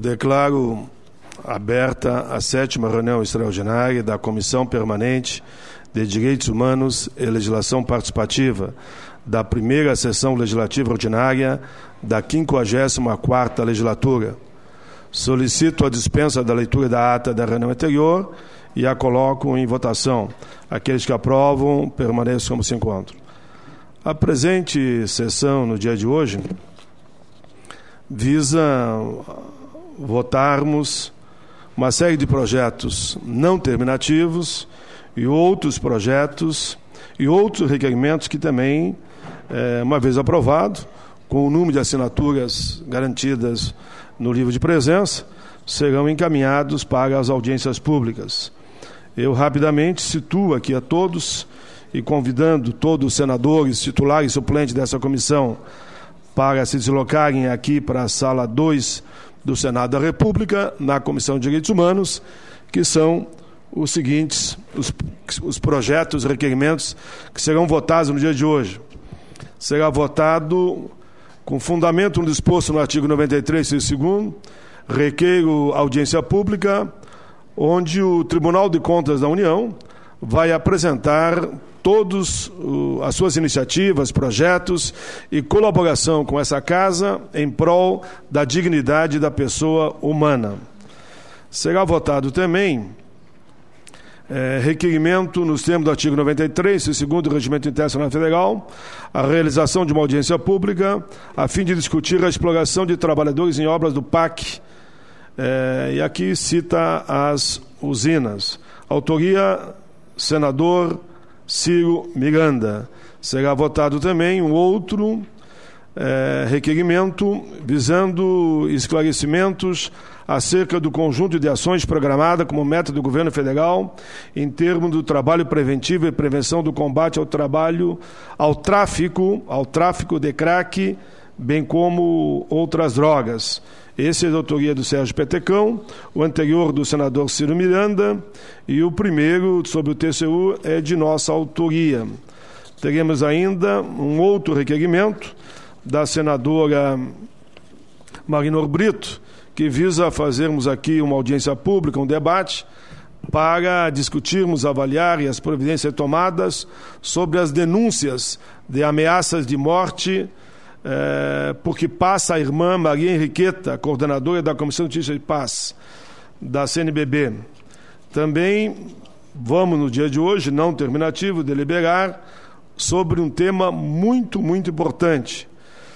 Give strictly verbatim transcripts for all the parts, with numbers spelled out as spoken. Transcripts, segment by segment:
Declaro aberta a sétima reunião extraordinária da Comissão Permanente de Direitos Humanos e Legislação Participativa da primeira sessão legislativa ordinária da quinquagésima quarta legislatura. Solicito a dispensa da leitura da ata da reunião anterior e a coloco em votação. Aqueles que aprovam, permaneçam como se encontram. A presente sessão, no dia de hoje, visa votarmos uma série de projetos não terminativos e outros projetos e outros requerimentos que também, é, uma vez aprovado, com o número de assinaturas garantidas no livro de presença, serão encaminhados para as audiências públicas. Eu rapidamente situo aqui a todos e convidando todos os senadores, titulares e suplentes dessa comissão para se deslocarem aqui para a sala dois do Senado da República, na Comissão de Direitos Humanos, que são os seguintes, os, os projetos, os requerimentos que serão votados no dia de hoje. Será votado, com fundamento no disposto no artigo noventa e três, inciso segundo, requeiro audiência pública, onde o Tribunal de Contas da União vai apresentar todas uh, as suas iniciativas, projetos e colaboração com essa casa em prol da dignidade da pessoa humana. Será votado também é, requerimento, nos termos do artigo noventa e três, segundo o Regimento Interno Federal, a realização de uma audiência pública a fim de discutir a exploração de trabalhadores em obras do P A C. É, e aqui cita as usinas. Autoria, senador Ciro Miranda. Será votado também um outro é, requerimento visando esclarecimentos acerca do conjunto de ações programadas como meta do governo federal em termos do trabalho preventivo e prevenção do combate ao trabalho, ao tráfico, ao tráfico de crack, bem como outras drogas. Esse é da autoria do Sérgio Petecão, o anterior do senador Ciro Miranda e o primeiro, sobre o T C U, é de nossa autoria. Teremos ainda um outro requerimento da senadora Marinor Brito, que visa fazermos aqui uma audiência pública, um debate, para discutirmos, avaliar e as providências tomadas sobre as denúncias de ameaças de morte, É, porque passa a irmã Maria Henriqueta, coordenadora da Comissão de Justiça e Paz da C N B B. Também vamos, no dia de hoje, não terminativo, deliberar sobre um tema muito, muito importante.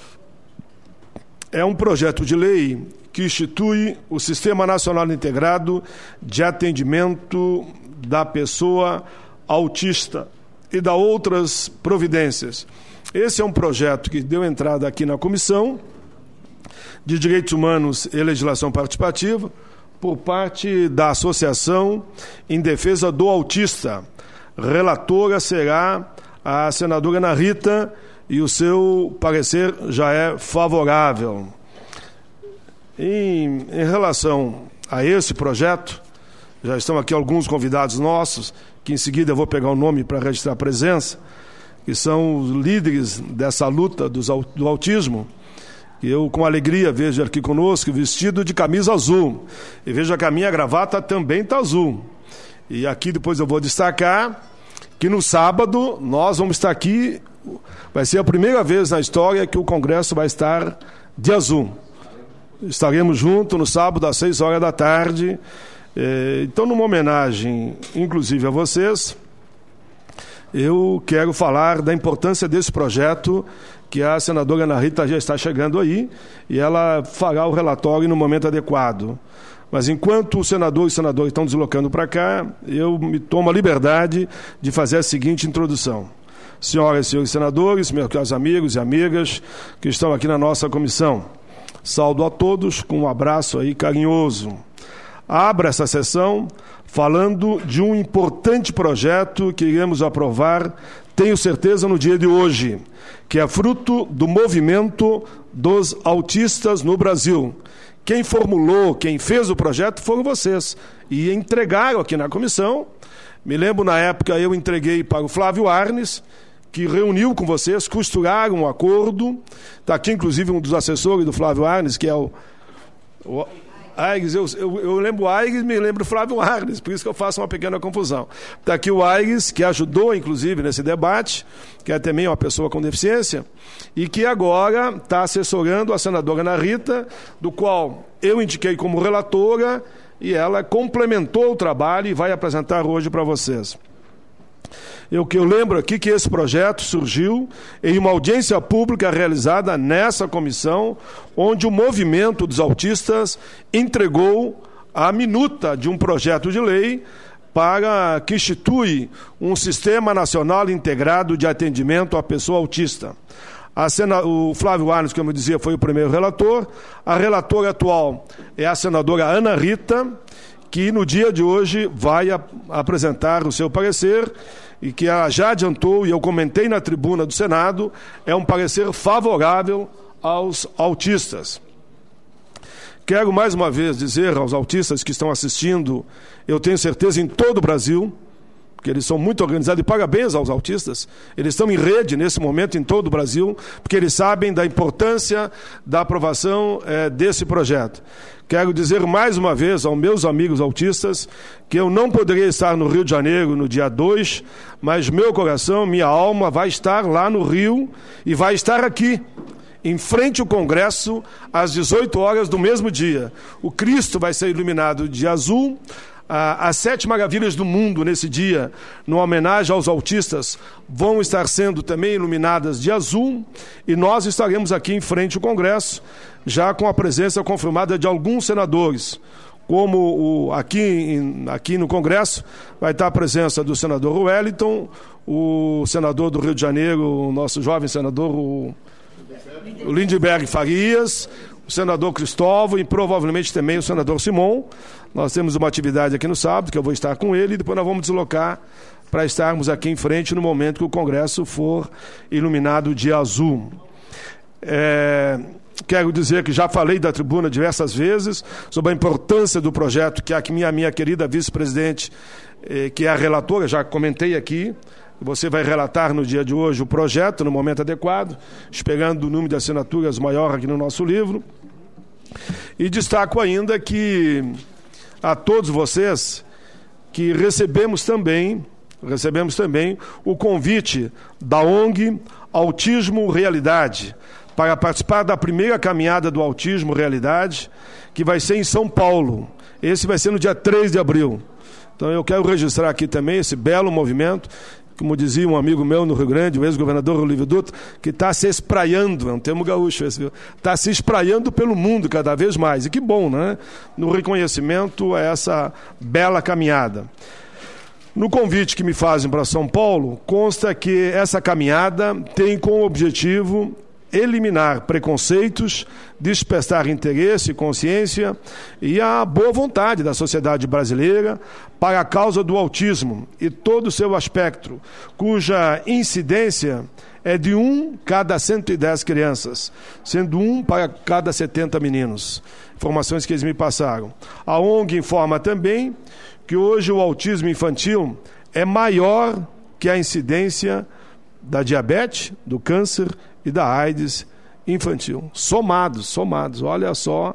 É um projeto de lei que institui o Sistema Nacional Integrado de Atendimento da Pessoa Autista e dá outras providências. Esse é um projeto que deu entrada aqui na Comissão de Direitos Humanos e Legislação Participativa por parte da Associação em Defesa do Autista. Relatora será a senadora Ana Rita e o seu parecer já é favorável. Em, em relação a esse projeto, já estão aqui alguns convidados nossos, que em seguida eu vou pegar o nome para registrar a presença, que são os líderes dessa luta dos, do autismo. Eu, com alegria, vejo aqui conosco vestido de camisa azul. E vejo que a minha gravata também está azul. E aqui depois eu vou destacar que no sábado nós vamos estar aqui, vai ser a primeira vez na história que o Congresso vai estar de azul. Estaremos juntos no sábado às seis horas da tarde. Então, numa homenagem, inclusive a vocês, eu quero falar da importância desse projeto, que a senadora Ana Rita já está chegando aí, e ela fará o relatório no momento adequado. Mas enquanto os senadores e senadores estão deslocando para cá, eu me tomo a liberdade de fazer a seguinte introdução. Senhoras e senhores senadores, meus caros amigos e amigas que estão aqui na nossa comissão, saúdo a todos com um abraço aí carinhoso. Abra essa sessão falando de um importante projeto que iremos aprovar, tenho certeza, no dia de hoje, que é fruto do movimento dos autistas no Brasil. Quem formulou, quem fez o projeto foram vocês, e entregaram aqui na comissão. Me lembro, na época, eu entreguei para o Flávio Arnes, que reuniu com vocês, costuraram um acordo. Está aqui, inclusive, um dos assessores do Flávio Arnes, que é o... o Aires, eu, eu, eu lembro Aires, me lembro Flávio Arnes, por isso que eu faço uma pequena confusão. Está aqui o Aires, que ajudou, inclusive, nesse debate, que é também uma pessoa com deficiência, e que agora está assessorando a senadora Ana Rita, do qual eu indiquei como relatora, e ela complementou o trabalho e vai apresentar hoje para vocês. Eu que eu lembro aqui que esse projeto surgiu em uma audiência pública realizada nessa comissão, onde o movimento dos autistas entregou a minuta de um projeto de lei para que institui um Sistema Nacional Integrado de Atendimento à Pessoa Autista. A sena... O Flávio Arnes, como eu dizia, foi o primeiro relator. A relatora atual é a senadora Ana Rita, que no dia de hoje vai a... apresentar o seu parecer, e que ela já adiantou, e eu comentei na tribuna do Senado, é um parecer favorável aos autistas. Quero mais uma vez dizer aos autistas que estão assistindo, eu tenho certeza em todo o Brasil, que eles são muito organizados, e parabéns aos autistas, eles estão em rede nesse momento em todo o Brasil, porque eles sabem da importância da aprovação é, desse projeto. Quero dizer mais uma vez aos meus amigos autistas que eu não poderia estar no Rio de Janeiro no dia dois, mas meu coração, minha alma vai estar lá no Rio e vai estar aqui, em frente ao Congresso, às dezoito horas do mesmo dia. O Cristo vai ser iluminado de azul. As sete maravilhas do mundo nesse dia, numa homenagem aos autistas, vão estar sendo também iluminadas de azul, e nós estaremos aqui em frente ao Congresso, já com a presença confirmada de alguns senadores, como o, aqui, aqui no Congresso vai estar a presença do senador Wellington, o senador do Rio de Janeiro, o nosso jovem senador, o, o Lindbergh Farias, o senador Cristóvão e provavelmente também o senador Simon. Nós temos uma atividade aqui no sábado, que eu vou estar com ele, e depois nós vamos deslocar para estarmos aqui em frente no momento que o Congresso for iluminado de azul. É, quero dizer que já falei da tribuna diversas vezes sobre a importância do projeto que a minha, minha querida vice-presidente, eh, que é a relatora, já comentei aqui. Você vai relatar no dia de hoje o projeto, no momento adequado, esperando o número de assinaturas maior aqui no nosso livro. E destaco ainda que a todos vocês que recebemos também, recebemos também o convite da O N G Autismo Realidade, para participar da primeira caminhada do Autismo Realidade, que vai ser em São Paulo. Esse vai ser no dia três de abril. Então eu quero registrar aqui também esse belo movimento, como dizia um amigo meu no Rio Grande, o ex-governador Olívio Dutra, que está se espraiando, é um termo gaúcho esse, viu? Está se espraiando pelo mundo cada vez mais, e que bom, né? No reconhecimento a essa bela caminhada. No convite que me fazem para São Paulo, consta que essa caminhada tem como objetivo eliminar preconceitos, despertar interesse e consciência e a boa vontade da sociedade brasileira para a causa do autismo e todo o seu aspecto, cuja incidência é de um cada cento e dez crianças, sendo um para cada setenta meninos. Informações que eles me passaram. A O N G informa também que hoje o autismo infantil é maior que a incidência da diabetes, do câncer e da AIDS infantil. Somados, somados. Olha só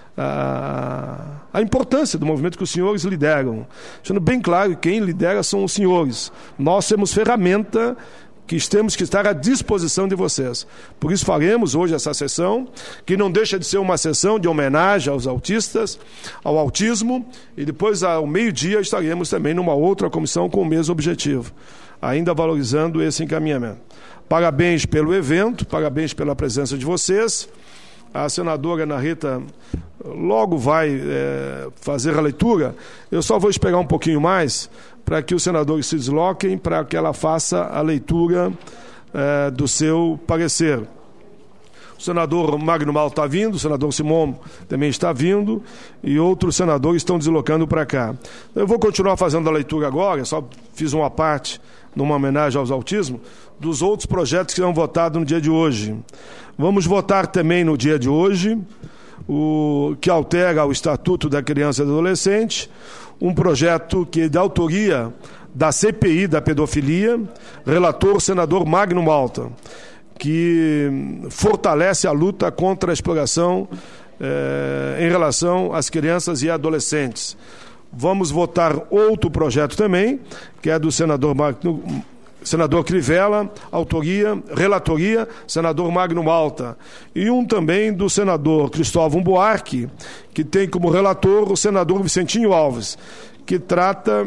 a, a importância do movimento que os senhores lideram. Deixando bem claro que quem lidera são os senhores. Nós temos ferramenta que temos que estar à disposição de vocês. Por isso faremos hoje essa sessão, que não deixa de ser uma sessão de homenagem aos autistas, ao autismo, e depois ao meio-dia estaremos também numa outra comissão com o mesmo objetivo, ainda valorizando esse encaminhamento. Parabéns pelo evento, parabéns pela presença de vocês. A senadora Ana Rita logo vai é, fazer a leitura. Eu só vou esperar um pouquinho mais para que os senadores se desloquem, para que ela faça a leitura é, do seu parecer. O senador Magno Mal está vindo, o senador Simon também está vindo, e outros senadores estão deslocando para cá. Eu vou continuar fazendo a leitura agora, só fiz uma parte numa homenagem aos autismo, dos outros projetos que serão votados no dia de hoje. Vamos votar também no dia de hoje, o que altera o Estatuto da Criança e do Adolescente, um projeto que é de autoria da C P I da pedofilia, relator o senador Magno Malta, que fortalece a luta contra a exploração eh, em relação às crianças e adolescentes. Vamos votar outro projeto também, que é do senador Magno, senador Crivella, autoria, relatoria, senador Magno Malta. E um também do senador Cristóvão Buarque, que tem como relator o senador Vicentinho Alves, que trata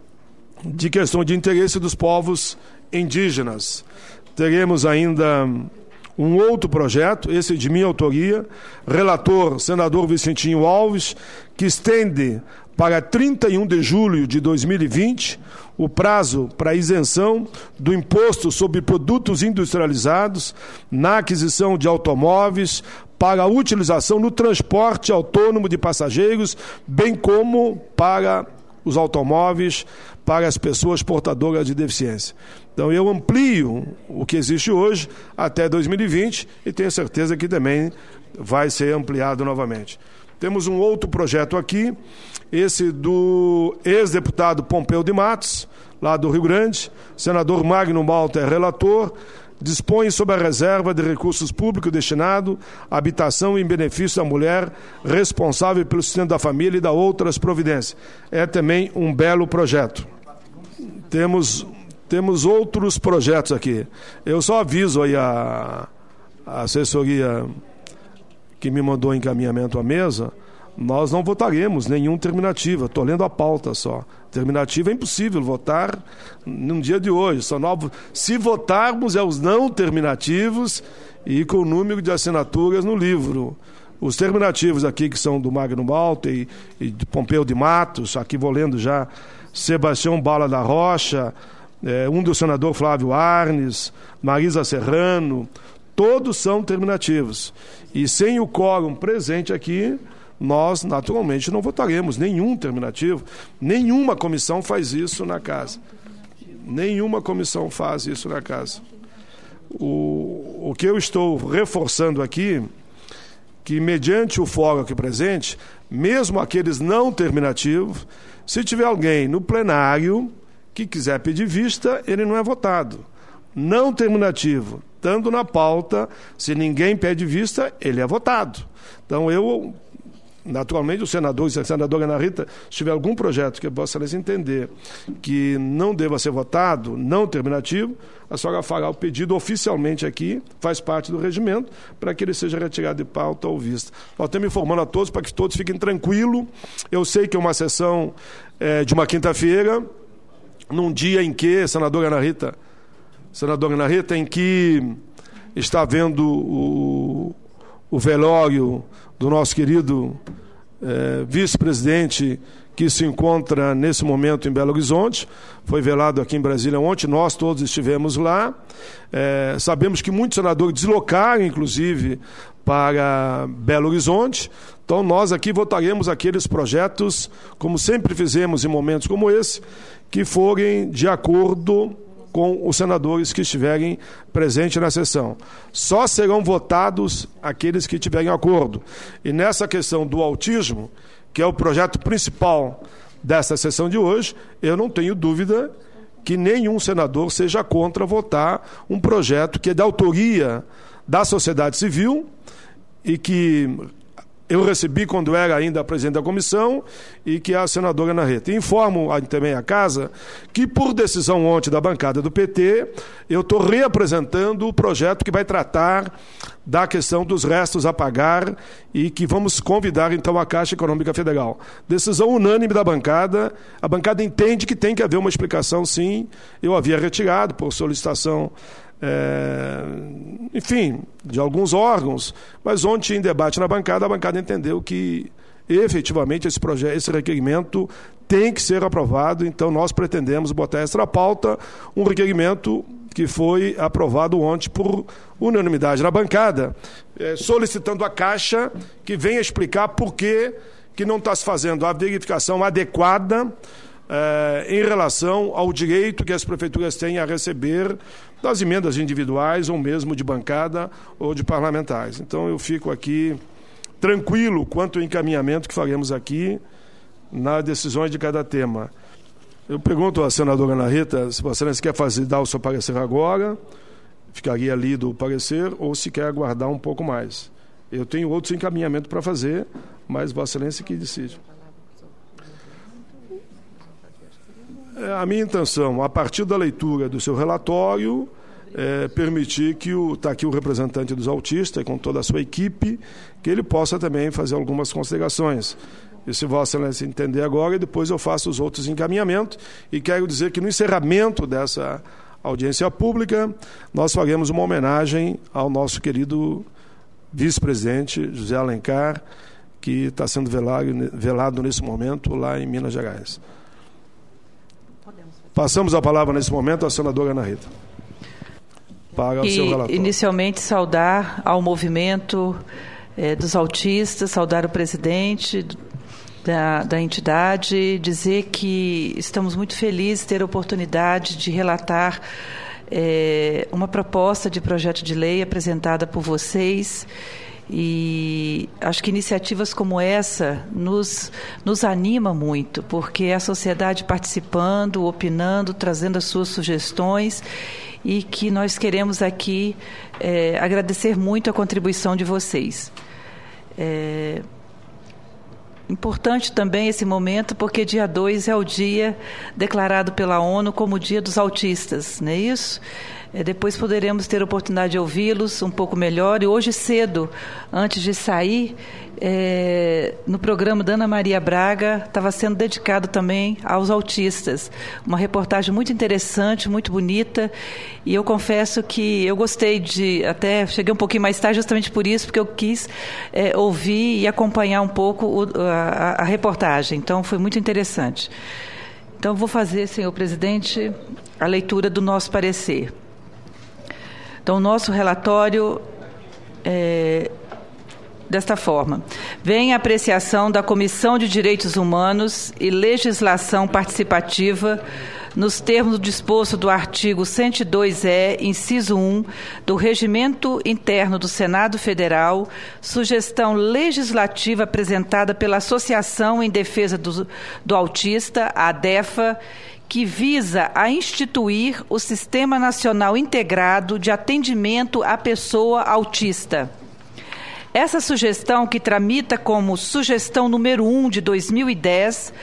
de questão de interesse dos povos indígenas. Teremos ainda um outro projeto, esse de minha autoria, relator senador Vicentinho Alves, que estende para trinta e um de julho de dois mil e vinte o prazo para isenção do imposto sobre produtos industrializados na aquisição de automóveis para a utilização no transporte autônomo de passageiros, bem como para os automóveis para as pessoas portadoras de deficiência. Então eu amplio o que existe hoje até dois mil e vinte e tenho certeza que também vai ser ampliado novamente. Temos um outro projeto aqui, esse do ex-deputado Pompeu de Matos, lá do Rio Grande, senador Magno Malta é relator, dispõe sobre a reserva de recursos públicos destinado à habitação em benefício da mulher responsável pelo sustento da família e da outras providências. É também um belo projeto. Temos, temos outros projetos aqui. Eu só aviso aí a, a assessoria que me mandou encaminhamento à mesa, nós não votaremos nenhum terminativa. Estou lendo a pauta só. Terminativa é impossível votar no dia de hoje. Só nós, se votarmos, é os não terminativos e com o número de assinaturas no livro. Os terminativos aqui, que são do Magno Malta e, e de Pompeu de Matos, aqui vou lendo já Sebastião Bala da Rocha, é, um do senador Flávio Arnes, Marisa Serrano, todos são terminativos. E sem o quórum presente aqui, nós naturalmente não votaremos nenhum terminativo. Nenhuma comissão faz isso na casa. Nenhuma comissão faz isso na casa. O, o que eu estou reforçando aqui, que mediante o fórum aqui presente, mesmo aqueles não terminativos, se tiver alguém no plenário que quiser pedir vista, ele não é votado. Não terminativo, estando na pauta, se ninguém pede vista, ele é votado. Então eu, naturalmente, o senador e a senadora Ana Rita, se tiver algum projeto que Vossa Excelência entender que não deva ser votado, não terminativo, a senhora fará o pedido oficialmente aqui, faz parte do regimento, para que ele seja retirado de pauta ou vista. Nós estamos informando a todos para que todos fiquem tranquilos. Eu sei que é uma sessão é, de uma quinta-feira, num dia em que, senadora Ana Rita, senadora Ana Rita, em que está vendo o, o velório do nosso querido eh, vice-presidente, que se encontra nesse momento em Belo Horizonte, foi velado aqui em Brasília ontem, nós todos estivemos lá. Eh, sabemos que muitos senadores deslocaram, inclusive, para Belo Horizonte. Então nós aqui votaremos aqueles projetos, como sempre fizemos em momentos como esse, que forem de acordo com os senadores que estiverem presentes na sessão. Só serão votados aqueles que tiverem acordo. E nessa questão do autismo, que é o projeto principal dessa sessão de hoje, eu não tenho dúvida que nenhum senador seja contra votar um projeto que é da autoria da sociedade civil e que eu recebi quando era ainda presidente da comissão e que é a senadora Ana Rita. Informo também a casa que, por decisão ontem da bancada do P T, eu estou reapresentando o projeto que vai tratar da questão dos restos a pagar e que vamos convidar, então, a Caixa Econômica Federal. Decisão unânime da bancada. A bancada entende que tem que haver uma explicação, sim. Eu havia retirado por solicitação É, enfim, de alguns órgãos, mas ontem em debate na bancada, a bancada entendeu que efetivamente esse projeto, esse requerimento tem que ser aprovado, então nós pretendemos botar extra pauta um requerimento que foi aprovado ontem por unanimidade na bancada, é, solicitando à Caixa que venha explicar por que, que não está se fazendo a verificação adequada É, em relação ao direito que as prefeituras têm a receber das emendas individuais ou mesmo de bancada ou de parlamentares. Então eu fico aqui tranquilo quanto ao encaminhamento que faremos aqui nas decisões de cada tema. Eu pergunto à senadora Ana Rita se Vossa Excelência quer fazer, dar o seu parecer agora, ficaria lido o parecer, ou se quer aguardar um pouco mais. Eu tenho outros encaminhamentos para fazer, mas Vossa Excelência que decide. É a minha intenção, a partir da leitura do seu relatório, é, permitir que o está aqui o representante dos autistas, com toda a sua equipe, que ele possa também fazer algumas considerações. E se Vossa Excelência entender agora, depois eu faço os outros encaminhamentos. E quero dizer que no encerramento dessa audiência pública, nós faremos uma homenagem ao nosso querido vice-presidente José Alencar, que está sendo velado, velado nesse momento lá em Minas Gerais. Passamos a palavra nesse momento à senadora Ana Rita. Para o seu relatório. Inicialmente, saudar ao movimento eh, dos autistas, saudar o presidente da, da entidade, dizer que estamos muito felizes de ter a oportunidade de relatar eh, uma proposta de projeto de lei apresentada por vocês. E acho que iniciativas como essa nos, nos anima muito, porque é a sociedade participando, opinando, trazendo as suas sugestões, e que nós queremos aqui é, agradecer muito a contribuição de vocês. É importante também esse momento, porque dia dois é o dia declarado pela ONU como o Dia dos Autistas, não é isso? É, depois poderemos ter a oportunidade de ouvi-los um pouco melhor. E hoje cedo, antes de sair, é, no programa da Ana Maria Braga, estava sendo dedicado também aos autistas. Uma reportagem muito interessante, muito bonita. E eu confesso que eu gostei de... Até cheguei um pouquinho mais tarde justamente por isso, porque eu quis é, ouvir e acompanhar um pouco o, a, a reportagem. Então, foi muito interessante. Então, vou fazer, senhor presidente, a leitura do nosso parecer. Então, o nosso relatório é desta forma. Vem a apreciação da Comissão de Direitos Humanos e Legislação Participativa nos termos do disposto do artigo cento e dois E, inciso um, do Regimento Interno do Senado Federal, sugestão legislativa apresentada pela Associação em Defesa do, do Autista, a ADEFA, que visa a instituir o Sistema Nacional Integrado de Atendimento à Pessoa Autista. Essa sugestão, que tramita como sugestão número um de dois mil e dez,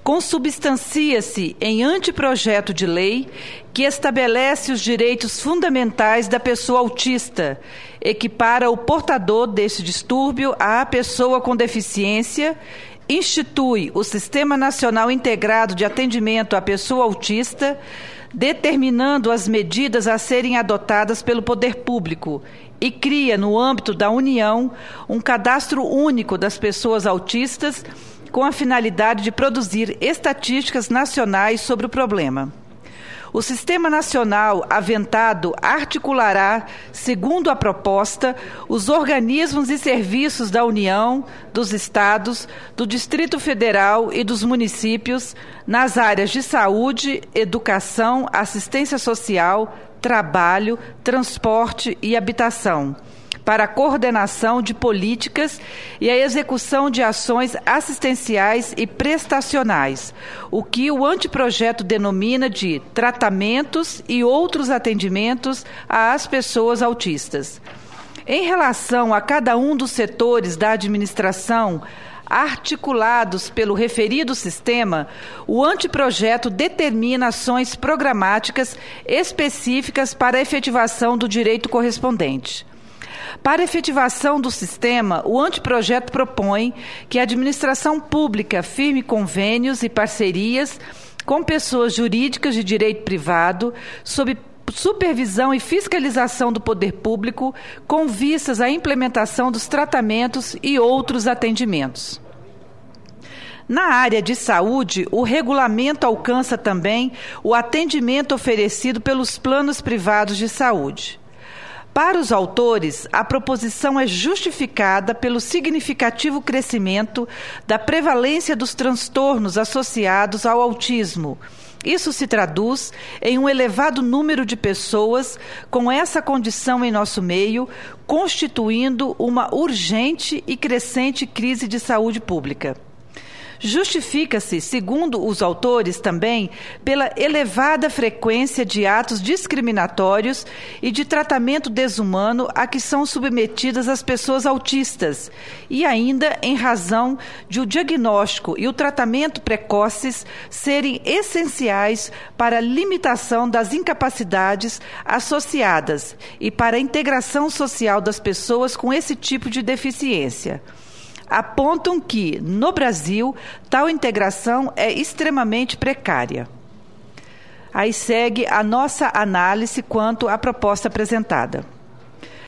consubstancia-se em anteprojeto de lei que estabelece os direitos fundamentais da pessoa autista, equipara o portador deste distúrbio à pessoa com deficiência, institui o Sistema Nacional Integrado de Atendimento à Pessoa Autista, determinando as medidas a serem adotadas pelo poder público, e cria, no âmbito da União, um cadastro único das pessoas autistas com a finalidade de produzir estatísticas nacionais sobre o problema. O Sistema Nacional aventado articulará, segundo a proposta, os organismos e serviços da União, dos Estados, do Distrito Federal e dos municípios nas áreas de saúde, educação, assistência social, trabalho, transporte e habitação, para a coordenação de políticas e a execução de ações assistenciais e prestacionais, o que o anteprojeto denomina de tratamentos e outros atendimentos às pessoas autistas. Em relação a cada um dos setores da administração articulados pelo referido sistema, o anteprojeto determina ações programáticas específicas para a efetivação do direito correspondente. Para a efetivação do sistema, o anteprojeto propõe que a administração pública firme convênios e parcerias com pessoas jurídicas de direito privado, sob supervisão e fiscalização do poder público, com vistas à implementação dos tratamentos e outros atendimentos. Na área de saúde, o regulamento alcança também o atendimento oferecido pelos planos privados de saúde. Para os autores, a proposição é justificada pelo significativo crescimento da prevalência dos transtornos associados ao autismo. Isso se traduz em um elevado número de pessoas com essa condição em nosso meio, constituindo uma urgente e crescente crise de saúde pública. justifica-se, segundo os autores também, pela elevada frequência de atos discriminatórios e de tratamento desumano a que são submetidas as pessoas autistas, e ainda em razão de o diagnóstico e o tratamento precoces serem essenciais para a limitação das incapacidades associadas e para a integração social das pessoas com esse tipo de deficiência. Apontam que, no Brasil, tal integração é extremamente precária. Aí segue a nossa análise quanto à proposta apresentada.